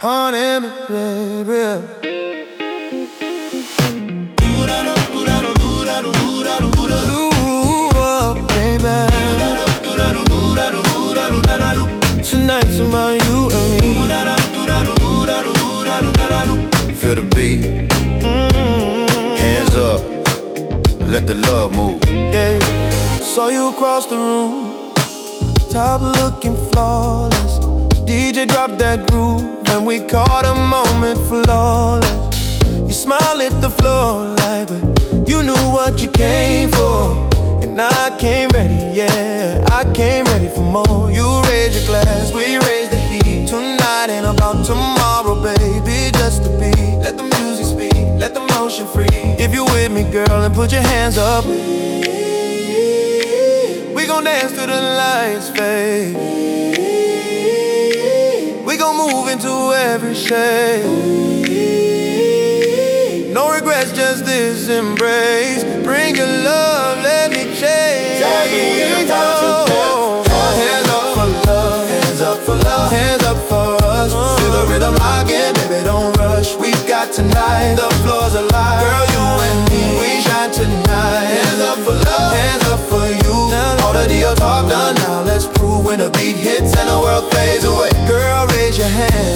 honey, baby. Tonight's about you and me. Feel the beat. Hands up, let the love move. Yeah. Saw you across the room, top looking flawless. DJ dropped that groove and we caught a moment flawless. You smiled at the floor like you knew what you came for. And I came ready, yeah, I came ready for more. You raise your glass, we raise the heat. Tonight ain't about tomorrow, baby, just to be. Let the music speak, let the motion free. If you with me, girl, then put your hands up. We gon' dance till the lights fade. We gon' move into every shade. No regrets, just this embrace. Bring your love, let me chase. Hands up for love, hands up for love, hands up for us. Feel the rhythm again, baby, don't rush. We got tonight, the floor's alive. Girl, you and me, we shine tonight. Hands up for love, hands up for you. All the deal talk done, now let's prove when the beat hits and the world fades away. Girl, raise your hands.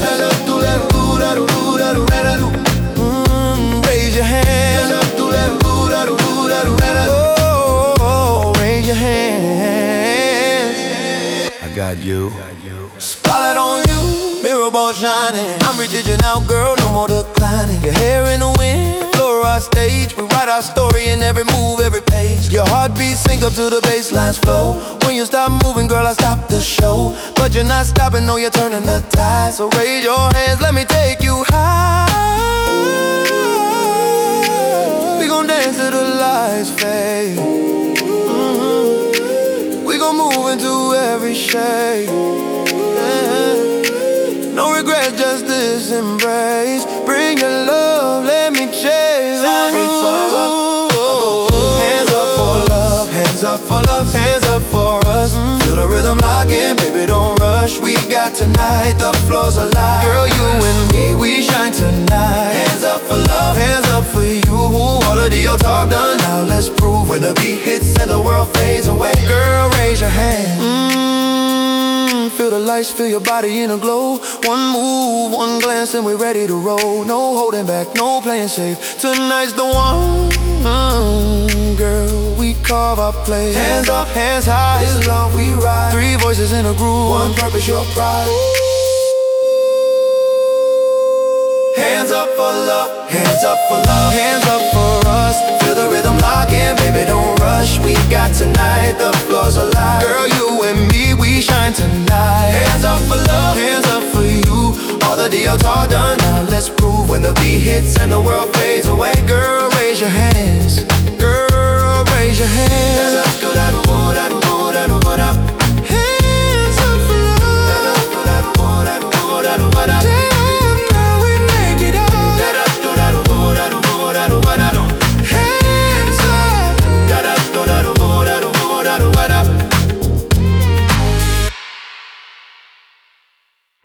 Raise your hands. Oh, raise your hands. I got you. Spotlight on you, mirror ball shining. I'm now, girl, no more declining. Your hair in the wind, floor our stage. We write our story in every move, every page. Your heartbeat sync up to the bassline's flow. When you stop moving, girl, I stop the show. But you're not stopping, no, you're turning the tide. So raise your hands, let me take you high. We gon' dance till the lights fade. We gon' move into every shade. No regrets, just this embrace. Bring your love, let me chase. Hands up for love, hands up for love, hands up for us. Feel the rhythm locking, baby, don't rush. We got tonight, the floor's alive. Girl, you and me, we shine tonight. Hands up for love, hands up for you. All the deal talk done, now let's prove when the beat hits and the world fades away. Girl, raise your hand. Feel the lights, feel your body in a glow. One move, one glance, and we're ready to roll. No holding back, no playing safe. Tonight's the one, girl, we carve our place. Hands up, hands high, this love we ride. Three voices in a groove, one purpose, your pride. Hands up for love, hands up for love, hands up for us. Feel the rhythm locking, baby, don't rush. We got tonight, the floor's alive. Girl, you and me, we shine tonight. Hands up for love, hands up for you. All the deals are done, now let's prove when the beat hits and the world fades away. Girl, raise your hands.